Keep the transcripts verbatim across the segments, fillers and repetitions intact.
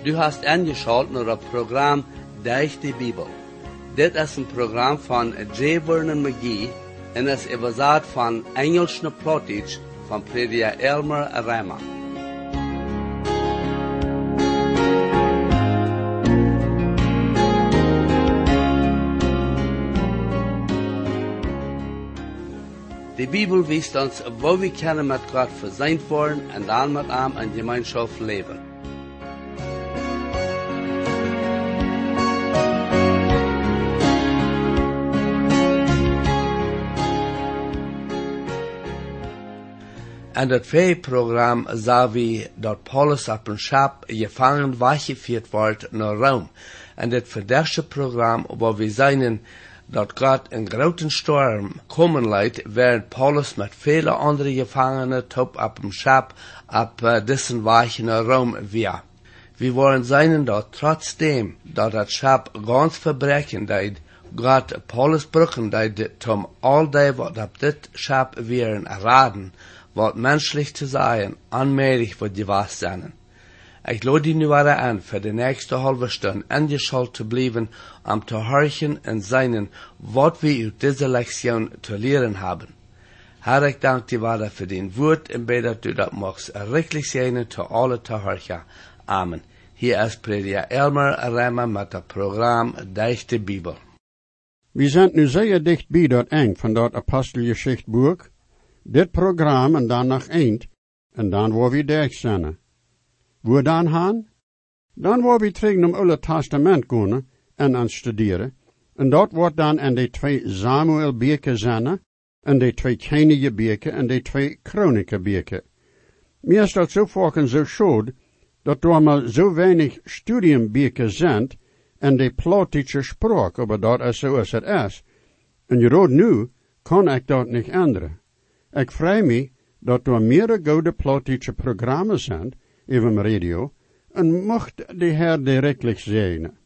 Du hast eingeschaltet naar het programma Durch die Bibel. Dit is een programma van J. Vernon McGee en is überzet van Engels naar Plattdeutsch van prediker Elmer Rema. Die Bibel wijst ons, wo wir können mit Gott versöhnt worden und dann mit ihm in Gemeinschaft leben. In dat Programm sah wir, dass Paulus auf dem Schab gefangen weggeführt wird nach Rom. In dat verderste Programm, wo wir sehen, dass Gott in großen Sturm kommen leidt, während Paulus mit vielen anderen Gefangenen top auf dem Schab ab uh, diesen Weg nach Rom war. Wir wollen sehen, dass trotzdem, dass das Schab ganz verbrechen deed, Gott Paulus brücken deed, zum all die, was auf dit Schab wären, erraten, wat menschlich zu sein, anmäßig wird gewaßt sein. Ich lade die nu wieder an, für die nächste halbe Stunde eingeschaltet zu bleiben, um zu horchen und sein, was wir aus dieser Lektion zu lernen haben. Herr, ich danke dir weiter für den Wort und bete, dass du das machst, richtig sein zu alle zu horchen. Amen. Hier ist Prediger Elmer Rema mit dem Programm Durch die Bibel. Wir sind nu sehr dicht bij dat eng van dat Apostelgeschichtbuch. Dit programma en dan nog eind, en dan waar we durch zijn. Waar dan gaan? Dan waar we terug naar het Oude Testament gaan en aan studeren, en dat wordt dan in de twee Samuel-beken zijn, en de twee Könige-beken en de twee Chroniken-beken. Mir is dat zo vaak en zo schuld, dat er maar zo weinig studienbeken zijn, en de Plattdeutsche spraak, aber dat is zoals het is. En je nu kan ik dat niet änderen. Ik vrij me dat er meer goede Plattdeutsche programma's zijn, even radio, en mocht de Heer directlich zijn.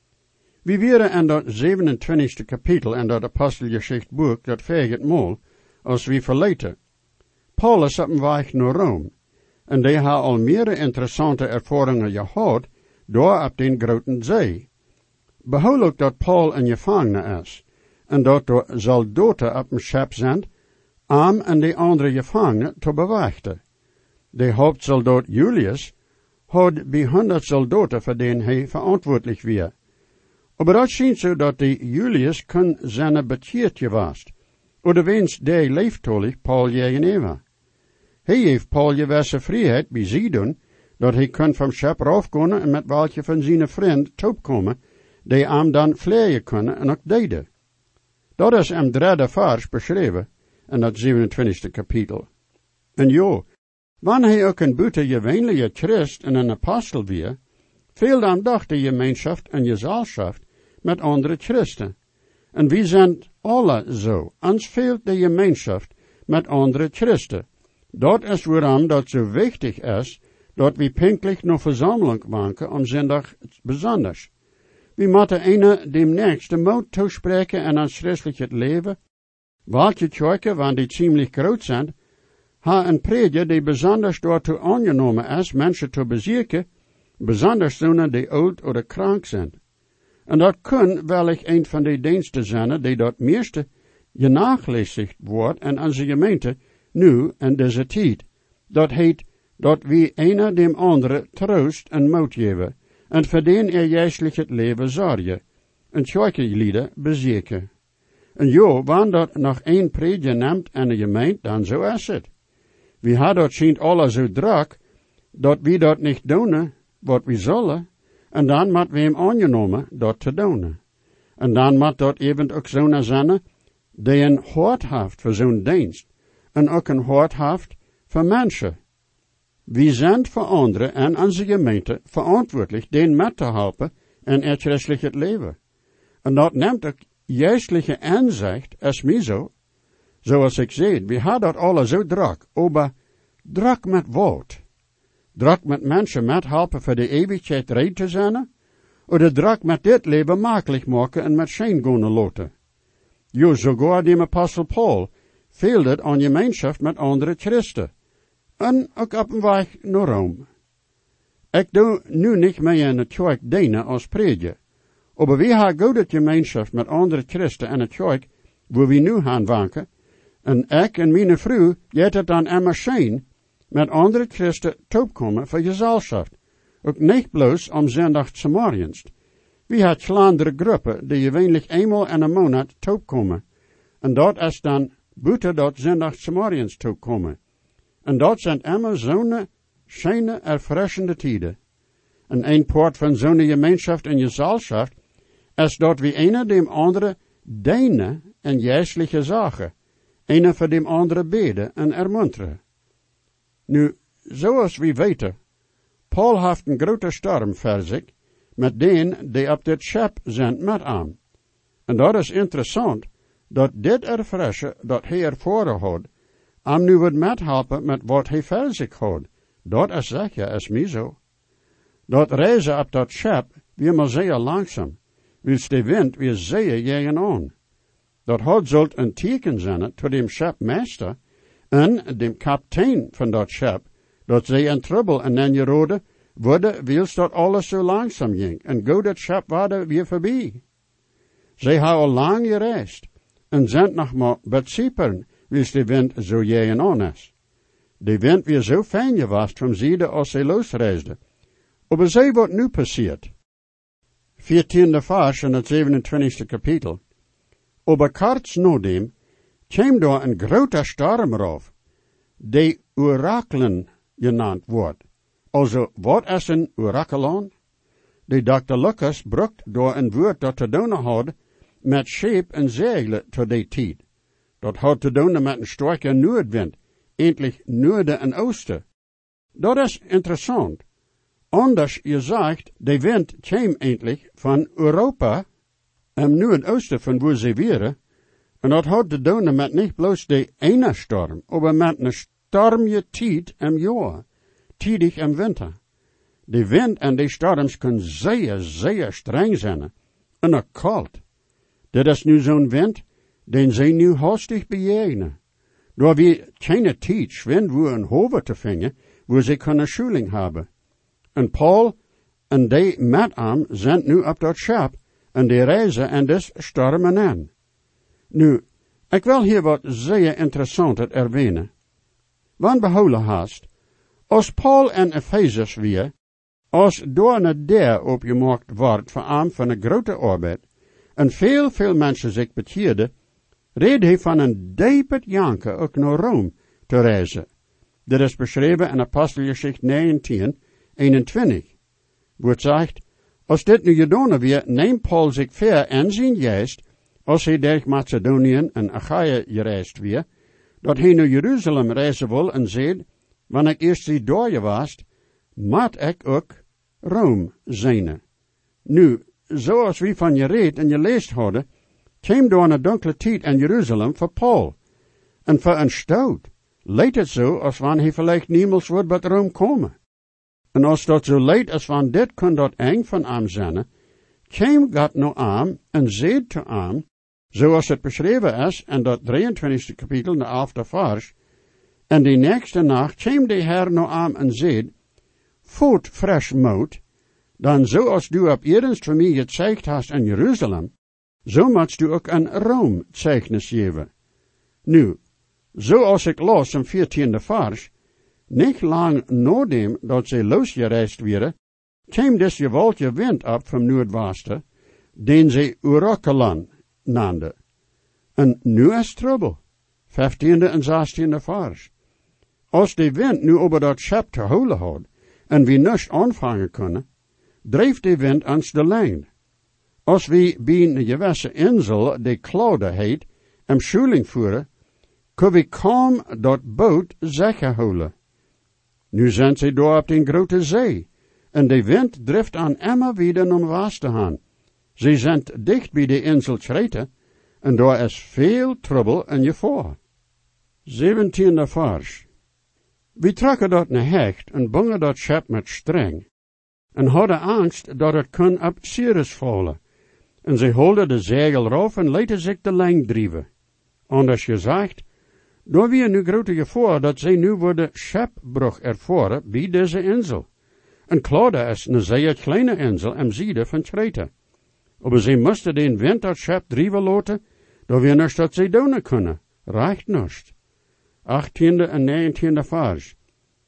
We waren in dat zevenentwintigste kapitel in dat Apostelgeschichtbuch, dat veegt mal, als we verleten. Paulus op een weg naar Rome, en die had al meer interessante ervaringen gehad, daar op den grote zee. Behoud ook dat Paul een gevangene is, en dat er soldaten op een schip zijn, om en de andere gevangenen te bewachten. De hoofdsoldaat Julius had bij honderd soldaten voor den hij verantwoordelijk was. Maar dat schijnt zo dat de Julius kon zijn bekeerd geweest, oder wens die leeftolig Paul gegenüber. Hij heeft Paul gewisse vrijheid bij zich doen, dat hij kon van schip raufgaan en met welke van zijn vriend toekomen, die hem dan vleien kunnen en ook deden. Dat is in derde vers beschreven, in dat zevenentwintigste kapitel. En jo, wanneer hij ook een buitengewoonlijke Christ en een apostel weer, veel dan doch de gemeenschap en gezelschap met andere Christen. En we zijn alle zo, ons veelt de gemeenschap met andere Christen. Dat is waarom dat zo wichtig is, dat we pinkelijk naar verzameling maken om zondag besonders. We moeten ene dem nächste moed toespreken en ons christelijk leven. Welke kerken, wanneer die ziemlich groot zijn, ha een prediger die besonders daartoe aangenomen is, mensen te bezieken, besonders zonen die oud of krank zijn. En dat kan wellicht een van de diensten zijn die dat meeste genachlässigt wordt in onze gemeente, nu in deze tijd. Dat heet, dat we ene dem andere troost en moed geven, en voor den er juistelijk het leven zorgen, en kerkenlieden bezieken. En jo, wanneer dat nog één prediger neemt in de gemeente, dan zo is het. We hadden dat schijnt alle zo druk, dat we dat niet doen, wat we zullen, en dan moet we hem aangenomen dat te doen. En dan moet dat even ook zo'n zijn, die een hart heeft voor zo'n dienst, en ook een hart heeft voor mensen. We zijn voor anderen en onze gemeente verantwoordelijk den met te helpen in het christelijke leven. En dat neemt ook geestelijke inzicht is mij zo. Zoals ik zei, we hadden dat alle zo druk, maar druk met wat? Druk met mensen met helpen voor de eeuwigheid red te zijn, of druk met dit leven makkelijk maken en met schijn gaan laten. Jo, sogar de apostel Paul veelde het aan gemeenschap met andere christen, en ook op een weg naar Rome. Ik doe nu niet meer in het kerk dienen als prediker. Maar we hebben goede gemeenschap met andere christen en het kerk, waar we nu gaan wanken. En ik en mijn vrouw gaat het dan immer schijn met andere christen toekomen voor gezelschap. Ook niet bloos om zondag te morgens. We hebben kleinere groepen die gewöhnlich eenmaal in een maand toekomen. En dat is dan buiten dat zondag te morgens toekomen. En dat zijn immer zo'n schöne, erfrischende tijden. En een poort van zo'n gemeenschap en gezelschap is dat we ene dem andere dienen en geestelijke zaken, ene voor dem andere beden en ermunteren. Nu, zoals we weten, Paul heeft een grote storm voor zich, met den die op dit schip zijn met aan. En dat is interessant, dat dit erfrischen dat hij ervoren had, am nu wordt methelpen met wat hij voor zich had. Dat is zeker, is mij zo. Dat reizen op dat schip, weer maar zeer langzaam, wils de wind weer zeer jegen aan. Dat had zult een teken zijn tot dem schipmeester en dem kapitein van dat schip, dat zij in trouble en in gerode worden, wils dat alles zo langzaam ging, en go dat schip waren weer voorbij. Zij hebben al lang gereisd, en zijn nog maar betsieperen, wils de wind zo jegen aan is. De wind weer zo fijn geweest van zijde als zij losreisden. Maar zij wat nu passiert. veertiende vers in het zevenentwintigste kapitel. Aber kurz nadem kwam daar een grote storm rauf, die orakelen genannt wordt. Also, wat is een orakelon? De dokter Lucas brukt door een woord dat te doen had met scheep en zegelen tot die tijd. Dat had te doen met een sterke noordwind, eindelijk noorden en oosten. Dat is interessant. Anders gezegd, de wind kwam eindelijk van Europa en noordoosten van waar ze waren. En dat had te doen met niet bloos de ene storm, maar met een stormje tijd im jaar, tijdig im winter. De wind en de storms kunnen zeer, zeer streng zijn en ook koud. Dit is nu zo'n wind, den zij nu hastig bejegenen. Door we keine tijd schwind wo een hoven te vingen, wo ze kunnen schuling hebben. En Paul en die met hem zijn nu op dat schip, en die reizen en dus stormen aan. Nu, ik wil hier wat zeer interessantes erwähnen. Want behouden haast, als Paul en Ephesius weer, als door een deur opgemaakt wordt voor hem van een grote arbeid, en veel, veel mensen zich betierden, reed hij van een diepet janken ook naar Rome te reizen. Dit is beschreven in Apostelgeschichte negentien, eenentwintig, wo het zegt, als dit nu gedaan weer, neemt Paul zich ver en zijn geest, als hij door Macedonië en Achaia gereisd weer, dat hij naar Jeruzalem reizen wil en zegt, wanneer ik eerst die door was, moet ik ook Rome zijn. Nu, zoals we van je reed en je leest hadden, kwam door een donkere tijd in Jeruzalem voor Paul. En voor een stoot leed het zo als wanneer hij vielleicht niemals wordt bij Rome komen. En als dat zo leed als van dit kon dat eng van hem zijn, kwam God naar hem en zei te hem, zoals het beschreven is in dat drieëntwintigste kapitel, de elfde vers, en die nächste nacht kwam de Heer naar hem en zei, voet fresh moed, dan zoals du op eerst voor mij gezeigd hast in Jeruzalem, zo moet du ook aan Rome zeichnis geven. Nu, zoals ik las in veertiende vers, niet lang nadem dat ze losgereisd werden, kwam dus geweldige wind op van noordwesten, den ze Orakelon nanden. En nu is trouble. Vijftiende en zestiende vers. Als de wind nu over dat schip te houden had, en we niets aanvangen kunnen, dreef de wind ons de lijn. Als we bij een gewisse insel, die Claude heet, en schuling voeren, kunnen we kaum dat boot zeker houden. Nu zijn ze door op de grote zee, en de wind drift aan immer wieder naar west te gaan. Ze zijn dicht bij de insel Kreta, en daar is veel trouble en gevaar. Zeventiende vers. We trokken dat naar hecht en bongen dat schip met streng, en hadden angst dat het kon op Syrus vallen. En ze holden de zegel rauf en lieten zich de lijn drijven. Anders gezegd, door weer nu grote gevaar dat zij nu worden schipbrug ervaren bij deze insel. En Claudia is een zeer kleine insel am Zuiden van Kreta. Aber sie musste den Wind dat schip drijven laten, dat we nichts dat ze doen kunnen. Reicht nicht. achttiende en negentiende vers.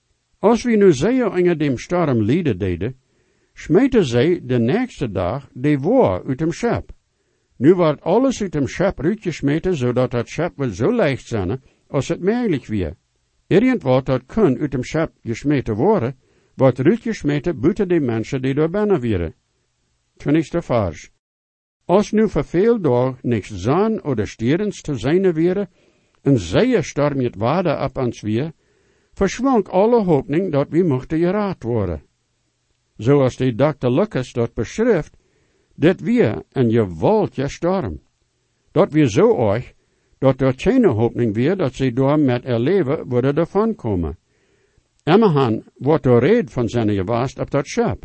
Als we nu zeer onder dem storm lijden deden, smeten zij de nächste dag de woer uit dem schip. Nu wordt alles uit dem schip uitgesmeten, zodat het schip wel zo leicht zijn, als het mogelijk weer. Irgendwat dat kun uit dem schip gesmeten worden, wordt uitgesmeten buiten de mensen die door binnen wieren. twintigste vers. Als nu verveel door niks zon oder stierens te zijn wieren, en zeer storm het water op ons weer, verschwonk alle hoopning dat we mochten geraad worden. Zoals de dokter Lucas dat beschrijft, dit weer een geweldige storm. Dat weer zo erg, dat er geen hoopning weer dat ze door met er leven worden ervan komen. Emmerhan wordt er red van zijn gewaast op dat schip.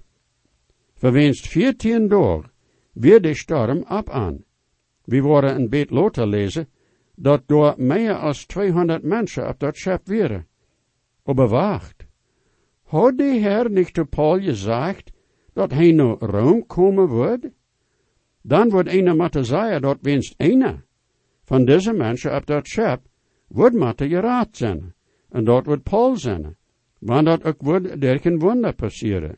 Verwenst veertien dagen weer de storm op aan. We worden een beetje later lezen, dat door meer als tweehonderd mensen op dat schip waren. Aber wacht, had de Heer niet te Paul gezegd, dat hij naar Rome komen wordt? Dan wordt een moeten zeggen dat winst een van deze mensen op dat schip wordt moeten geraad zijn. En dat wordt Paul zijn. Want dat ook wordt dergelijke wonder passeren.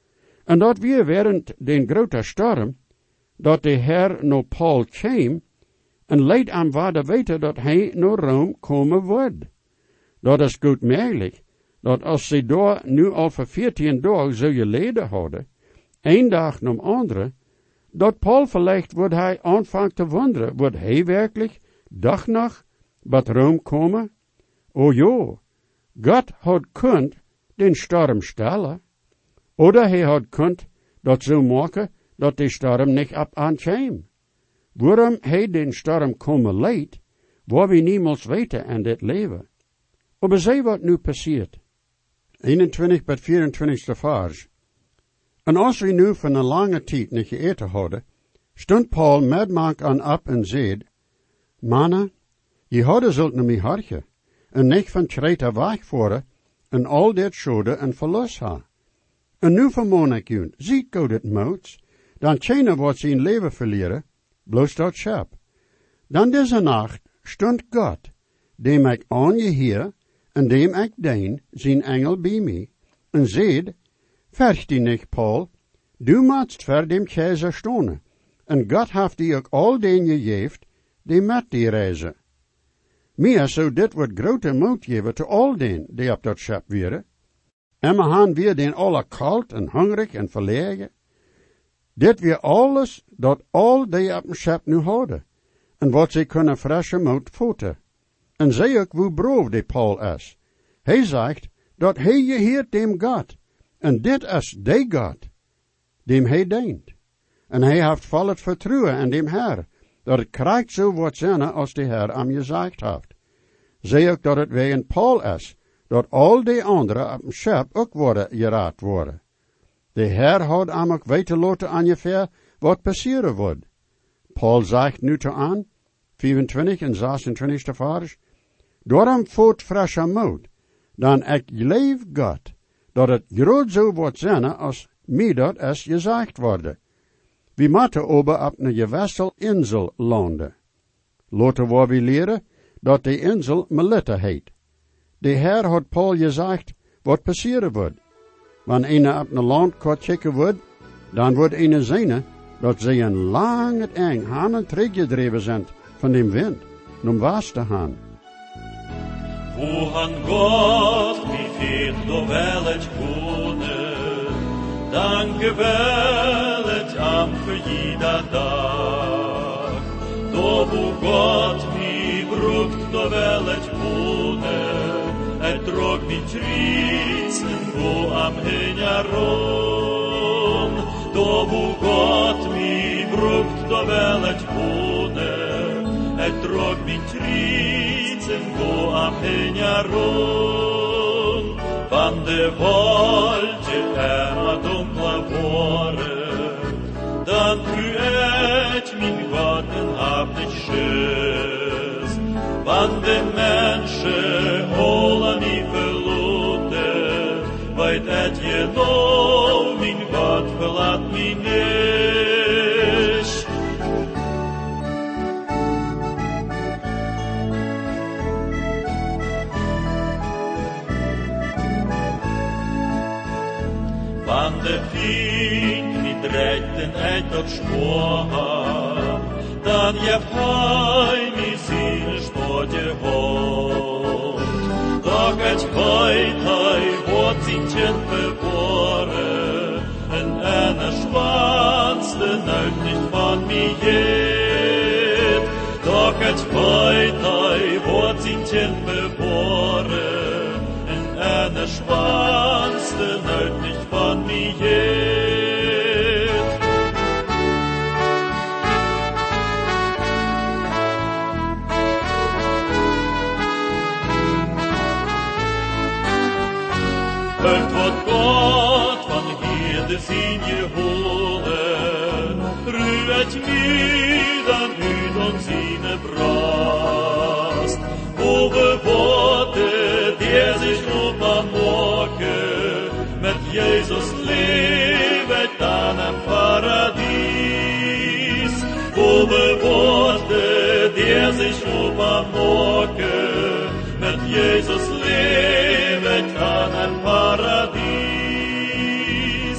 En dat weer während den grote storm, dat de Heer naar Paul kwam, en leid aan waarde weten dat hij naar Rome komen wordt. Dat is goed mogelijk, dat als ze daar nu al voor veertien dagen zo geleden hadden, één dag na de andere, dat Paul vielleicht wordt hij aanvangen te wonderen, wordt hij werkelijk dag nog bij Rome komen? O ja, God had kunt den storm stellen, oder hij had kunt dat zo maken, dat de storm niet op aankwam. Waarom hij den storm komen leidt, waar we niemals weten aan dit leven. Maar zie wat nu passiert. eenentwintig tot vierentwintigste vers. En als we nu van een lange tijd niet geëten hadden, stond Paul met mank aan op en zei, Mannen, je hadden zult naar mij hartje, en niet van Kreta wegvoeren, en al dit schade en verlust ha. En nu vermoon ik u, ziet God het moots, dan kennen wat zijn leven verliezen, bloos dat schip. Dan deze nacht stond God, dem ik aan je hier, en dem ik deen, zijn engel bij mij, en zeid, Vercht die niet, Paul, du maatst ver dem keizer stonen, en God heeft die ook al den je geeft, die met die reizen. Meer zou dit wat grote moed geven te al den die op dat schip wieren. En we han weer den alle kalt en hungrig en verlegen. Dit weer alles dat al die op een schip nu houden, en wat ze kunnen frische moed voeten. En zie ook hoe brood die Paul is. Hij zegt dat hij je heert dem God, en dit is de God, dem hij dient. En hij heeft vol het vertrouwen aan dem Heer, dat het krijgt zo wat zijn als de Heer aan je gezegd heeft. Zie ook dat het wegen Paul is, dat al die anderen op een schip ook worden geraad worden. De Heer had hem ook weten laten ongeveer wat passeren wordt. Paul zegt nu te aan, vierentwintig en zesentwintigste vers, daarom voert frische moed, dan ik leef God, dat het groot zo wordt zijn als mij dat is gezegd worden. We moeten ober op een gewissel insel landen. Laten we we leren dat de insel Melita heet. De Heer had Paul gezegd wat passeren wordt. Wanneer een op een land kort checken wordt, dan wordt een zijn dat ze een lang het eng haan en teruggedreven zijn van de wind, om was te gaan. Wo han Gott wie viel do wellet kone, dan gewellet am für jeder Tag. Do wo Gott mi brucht do wellet kone, er trog mi tritzen wo am Henjaron. Do wo Gott mi brucht do wellet kone, er trog mi tritzen wo am Henjaron. Van de wolke emma dunkla våre, dan u et min vatten av det sjøs. Van de menneske håla ni förlåte, veit et je nå mich nicht. Wann der Fink nicht retten etwas schmor, dann je heim i sine spotje hot. Doch et heut hei hot sin chen bebore, en einer schwanz den Neut nicht von mir jet. Doch et heut hei hot sin chen bebore, en einer schwanz den Neut nicht von mir jet. Hört wat Gott von Herde sin geholen, rührt mir dann hüt und sine Brast. Ove Worte, der sich um am Morgen mit Jesus lebt dann im Paradies. Ove Worte, der sich um am Morgen mit Jesus lebt dann im Paradies.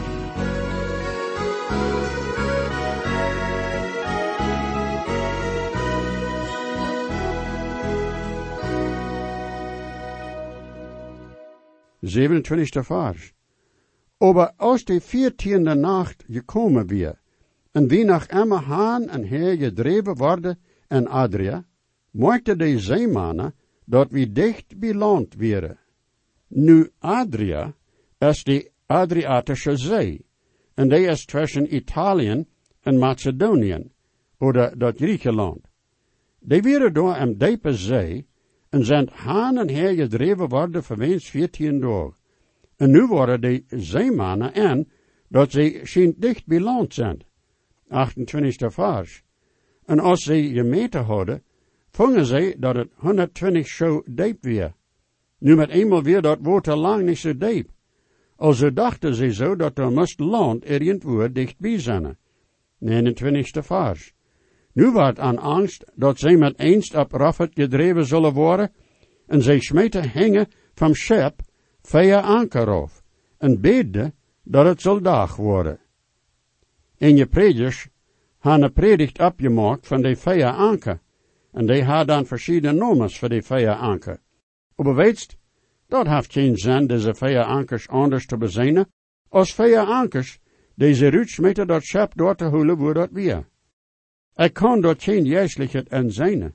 zevenentwintigste Vers. Aber aus der viertiende Nacht gekommen wir, en wie nach Emma Haan en her gedreven worden en Adria, maakte de zeemannen dat we dicht bij land wären. Nu Adria is de Adriatische Zee, en die is tussen Italië en Macedonië, oder dat Griekenland. Die waren door am diepe zee, en zijn haan en her gedreven worden verweens veertien dagen. En nu worden de zeemannen en dat ze schijnt dicht bij land zijn. achtentwintigste vers. En als ze gemeten hadden, vonden ze dat het honderdtwintig zo diep weer. Nu met eenmaal weer dat water lang niet zo diep. Also dachten ze zo dat er moest land irgendwo dichtbij zijn. negenentwintigste vers. Nu werd aan angst dat zij met eens op Raffet gedreven zullen worden, en zij smeten hangen van schep via anker af, en bidden dat het zal dag worden. En je predikers hebben een predikt opgemaakt van de via anker, en die hadden dan verschillende noemens voor die via anker. Maar weet, dat heeft geen zin deze via ankers anders te bezinnen, als via ankers deze ruitsmeten dat schep door te holen waar dat weer. Ik kan dat geen juistelijkheid en zijn.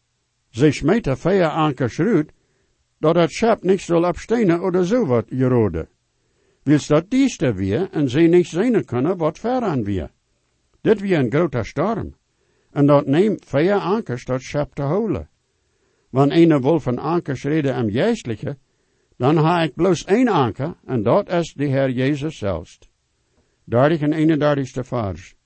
Ze smeten via ankers ruit, dat het schep niet zal opstenen oder zo wat gerode. Wils dat dieste weer en ze niet zijn kunnen wat veraan weer. Dit weer een grote storm. En dat neemt via ankers dat schep te holen. Wanneer een wil van ankers reden en juistelijke, dan ha ik bloos één anker, en dat is de Heer Jezus zelfs. dertig en eenendertigste vers.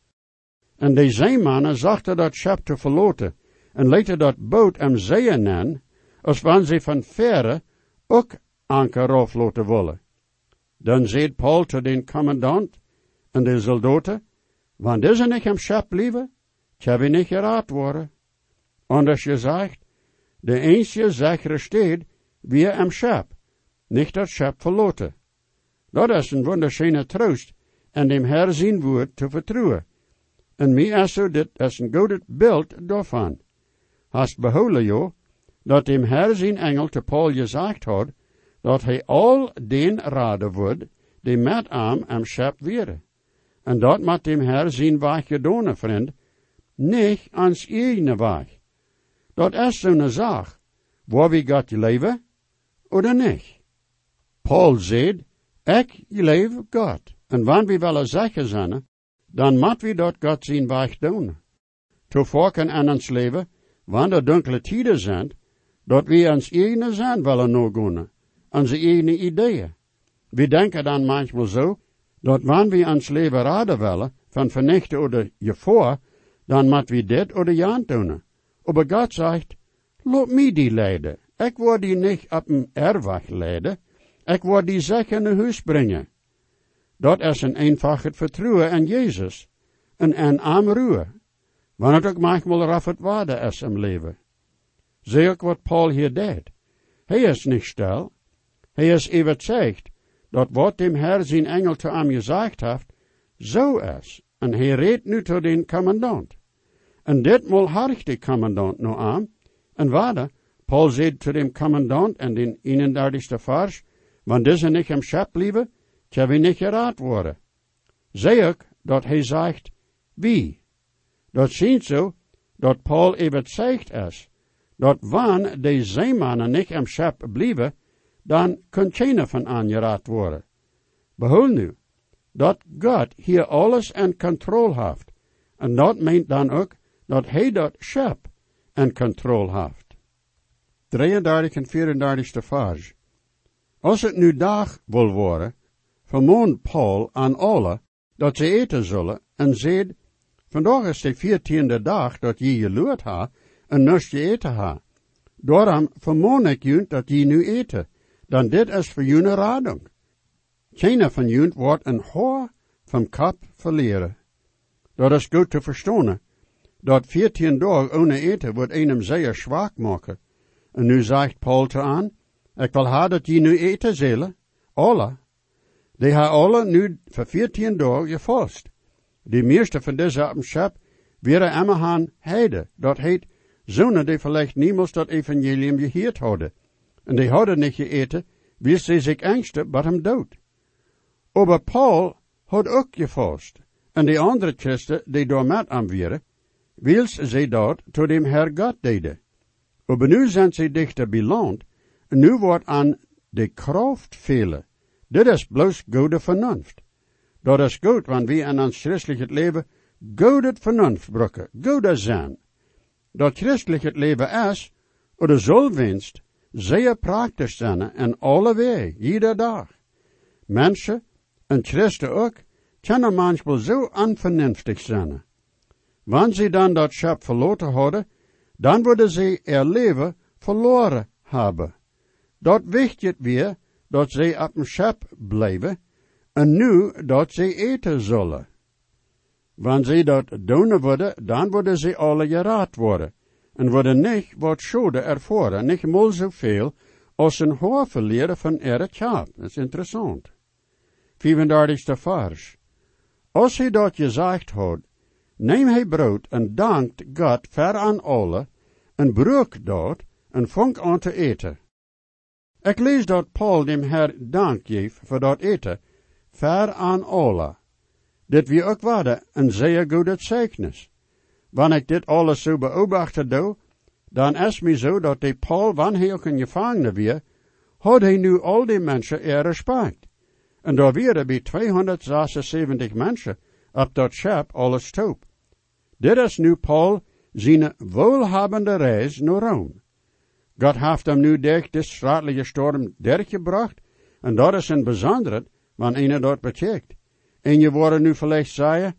En de zeemannen zachten dat schep te verloten, en lieten dat boot em zeeën nen, als wanneer ze van verre ook anker afloten willen. Dan zei Paul te den commandant en de soldaten, wanneer ze niet am schep blijven, tja we niet geraad worden. Anders gezegd, de enige zekere stede wie am schep, niet dat schep verloten. Dat is een wunderschöne troost, en dem Herr zijn woord te vertrouwen. En mij is zo dit is een goed beeld daarvan. Hast behouden jo, dat dem Herr zijn engel te Paul gezegd had, dat hij al den raden wordt, die met hem am schep wäre. En dat met dem Herr zijn weg gedaan, vriend, niet ans eigen weg. Dat is zo'n zaak, waar we God leven, oder niet. Paul zegt, ik leef God. En wanneer we willen zeggen zijn, dan moet we dat God zijn weg doen. Toevallig in ons leven, wanneer er donkere tijden zijn, dat we ons eigen zijn willen nagaan, onze eigen ideeën. We denken dan manchmal zo, dat wanneer we ons leven raden willen, van vernichten oder gevaar, dan moet we dit oder jan doen. Maar God zegt, laat mij die leiden. Ik word die niet op een erweg leiden, ik word die zeker naar huis brengen. Dat is een eenvoudig het vertrouwen aan Jezus en aan aanroer, wanneer het ook manchmal raf het waarde is im leven. Zie ook wat Paul hier deed. Hij is niet stil. Hij is overtuigd dat wat dem Herr zijn engel te hem gezegd heeft, zo is. En hij reed nu tot den commandant. En ditmaal hargt de commandant nu aan. En waarde, Paul zei tot dem commandant en den eenendertigste vers, wanneer deze niet im schap blijven, tja we niet geraad worden. Zie ook dat hij zegt, wie? Dat ziet zo, dat Paul overtuigd is, dat wanneer de zeemannen niet im schap blijven, dan kan geen van aangeraad worden. Behoor nu, dat God hier alles in controle heeft. En dat meent dan ook dat hij dat schep in controle heeft. drieëndertig en vierendertigste vers. Als het nu dag wil worden, vermoont Paul aan alle dat ze eten zullen en zeid, vandaag is de veertiende dag dat je geloerd ha en nust je eten ha. Daarom vermoon ik jullie dat je nu eten, dan dit is voor jullie rading. Geen van jullie wordt een haar van kap verleren. Dat is goed te verstaan. Dat veertien dagen ohne eten wordt einem zeer zwak maken. En nu zegt Paul te aan, ik wil ha dat je nu eten zullen, alle. Die ha alle nu voor veertien dagen gevast. De meeste van deze op schap wäre immer han heide, dat heet, zonen die vielleicht niemals dat evangelium gehoord hadden. En die hadden niet geëten, wie ze zich angsten, wat hem dood. Aber Paul had ook gevast. En die andere christen, die door met aan waren, wils ze dat tot dem Herr God deden. Aber nu zijn ze dichter beland, en nu wordt aan de kracht velen. Dit is bloos goede vernunft. Dat is goed, want we in ons christelijk leven goede vernunft brokken, goede zijn. Dat christelijk leven is, oder zal winst, zeer praktisch zijn in alle wegen, iedere dag. Mensen, en christen ook, kunnen manchmal zo onvernünftig zijn. Wanneer ze dan dat schap verloren hadden, dan worden ze ihr leven verloren hebben. Dat wichtig weer, dat ze op een schap blijven, en nu dat ze eten zullen. Wanneer ze dat doen worden, dan worden ze alle geraad worden, en worden niet wat schade ervaren, niet mal zoveel als een haar verleren van er het schap. Dat is interessant. vierendertigste vers. Als hij dat gezegd had, neem hij brood en dankt God ver aan alle, en broek dat, en vang aan te eten. Ik lees dat Paul dem Herr dank geeft voor dat eten, ver aan alle. Dit wie ook waarde een zeer goede zeugnis. Wanneer ik dit alles zo beobachten doe, dan is mij zo dat de Paul, wanneer hij ook een gevangene weer, had hij nu al die mensen er respect. En daar waren bij tweehonderdzesenzeventig mensen op dat schip alles top. Dit is nu Paul zijn wohlhabende reis naar Rome. God heeft hem nu durch de straatelijke storm doorgebracht, en dat is een bijzonder, wanneer een dat betekent. En je wordt nu vielleicht zeggen,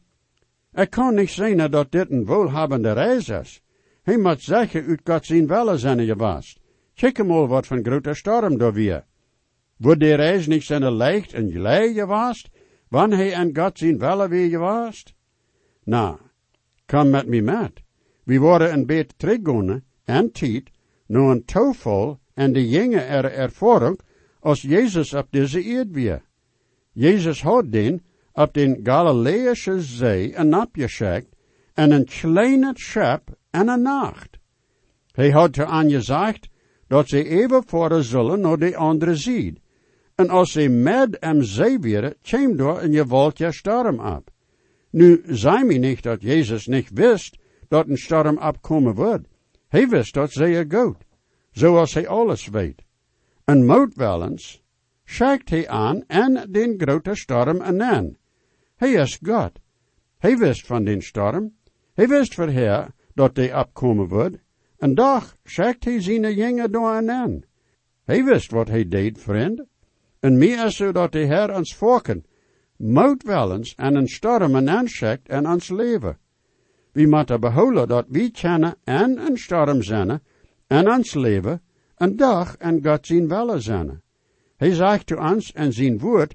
ik kan niet zeggen dat dit een wohlhabende reis is. Hij moet zeggen, uit God zijn welle zijn geweest. Kijk mal wat van grote storm daar weer. Wordt die reis niet zijn leicht en glij geweest, wanneer hij aan God zijn welle weer geweest? Nou, kom met me met. We worden een beetje teruggegaan en tijd, naar een toeval en de jonge er ervaring, als Jezus op deze eerd weer. Jezus had den op den Galileische zee een napgeschikt en een kleine schip en een nacht. Hij had te aangezegd dat ze even voeren zullen naar de andere zijde. En als ze met hem zee waren, kwam door een gewaltige storm op. Nu zei mij niet dat Jezus niet wist dat een storm opkomen wordt. Hij wist dat zeer goed, zoals hij alles weet. En moet wel eens, schijkt hij aan en den grote storm aan. Hij is God. Hij wist van den storm. Hij wist voorher dat hij opkomen wordt. En toch schijkt hij zijn jongen door aan. Hij wist wat hij deed, vriend. En meer is zo dat de Heer ons volken moet wel eens en een storm aanschijkt in ons leven. We moeten behouden dat we kennen en een storm zijn en ons leven, een dag en God zijn welle zijn. Hij zegt to ons in zijn woord,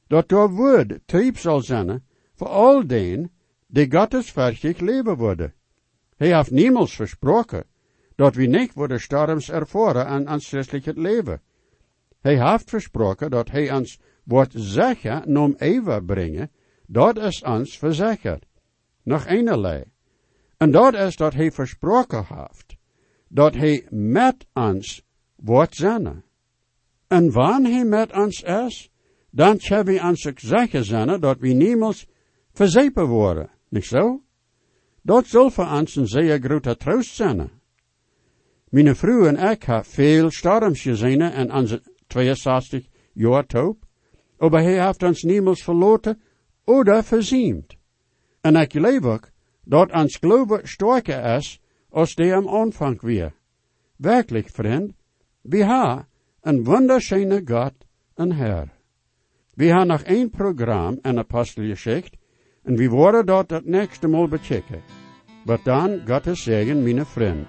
dat door woord trieb zal zijn voor al den die gottesvruchtig leven worden. Hij heeft niemals versproken dat we niet worden storms ervaren aan ons christelijk leven. Hij heeft versproken dat hij ons wordt zeggen om eeuwig brengen, dat is ons verzekerd. Nog eenerlei. En dat is dat hij versproken heeft, dat hij met ons wordt zijn. En wanneer hij met ons is, dan zal we ons ook zeggen zijn dat we niemals verzepen worden, niet zo? Dat zal voor ons een zeer grote troost zijn. Mijn vrouw en ik hebben veel storms gezien in onze tweeënzestig jaar toop, maar hij heeft ons niemals verloten oder verziemd. En ik geloof ook dat ons geloof sterker is als die am aanvang weer. Werkelijk, vriend, we hebben een wunderschöne God en Herr. We hebben nog één programma in Apostelgeschichte en we worden dat het nächste Mal bechecken. Maar dan, Gottes Segen, mijn vriend.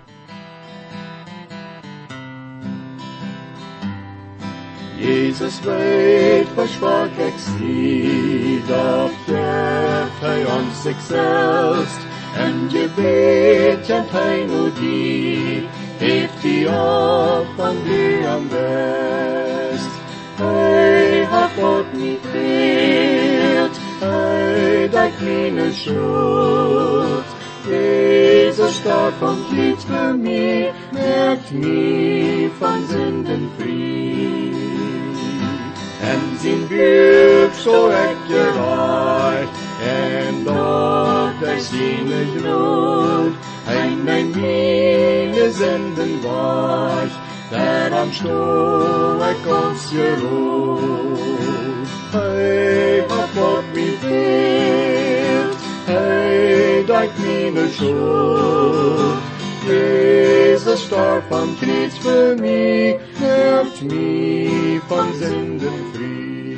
Jesus weet, versprach ik zie, dat geeft hij ons zichzelf, en je weet, kent hij nu die, heeft die op van die am best. Hij hat God niet veelt, hij dat meine schuld. Jezus starb vom Kreuz für mich, merkt mich von Sünden frei. En zijn buik zo ik gereicht, en dort er seine Grund, hij mijn meine Sünden weicht, der am Stuhl ik ons geruht. Hij hat Gott mich veelt, hij dat meine Schuld. Jezus starb am Kreuz für mich, macht mich von Sünden frei.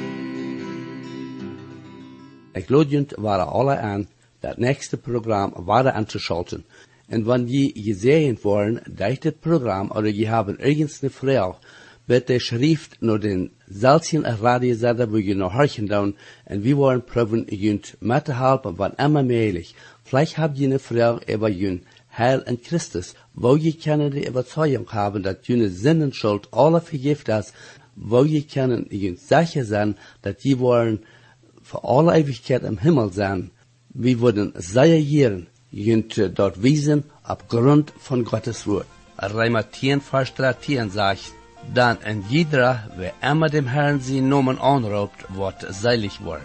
Ik lodjend waren alle aan dat nächste Programm waren anzuschalten. En wanneer je gesehen worden, dat dit Programm oder je haben ergens eine Frage, bitte schrift nur den selten Radiosender, wo je noch horchen down, en wir wollen proben, junt mit te helpen, wann immer möglich. Vielleicht habt ihr eine Frage über jun Heil in Christus, wo je können die Überzeugung haben, dass jene Sinnenschuld alle vergift ist, wo je können jun sicher sein, dass die wollen für alle Ewigkeit im Himmel sein. Wir würden sehr gern junt dort wiesen, aufgrund von Gottes Wort. Römer zehn, Vers dreizehn sagt, dann in jeder, wer immer dem Herrn sie Namen anruft, wird selig worden.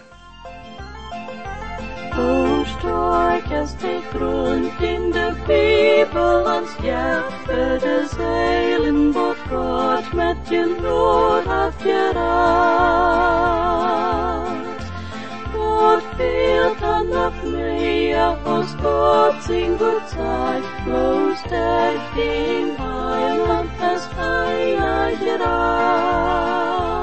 O stark ist die Grund in der Bibel ans Jahr für das Heilen, wo Gott mit den Not hat gerat. Gott fehlt dann noch mehr, aus Gott sein Gott Zeit, bloß der den Heiland das Heiler gerat.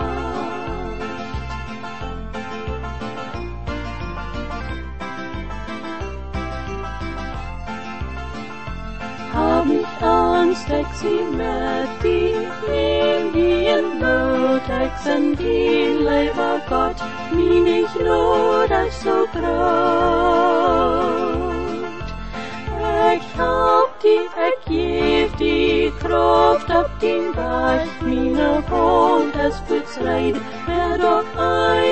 Hab nicht Angst, ich sie mit die, nehm die in Not, ich sind die, lieber Gott, mir nicht Not, ich so groß. Ich hab die, ich geb die Kraft auf den Weg, meine Hand, es wird rein, wer doch ein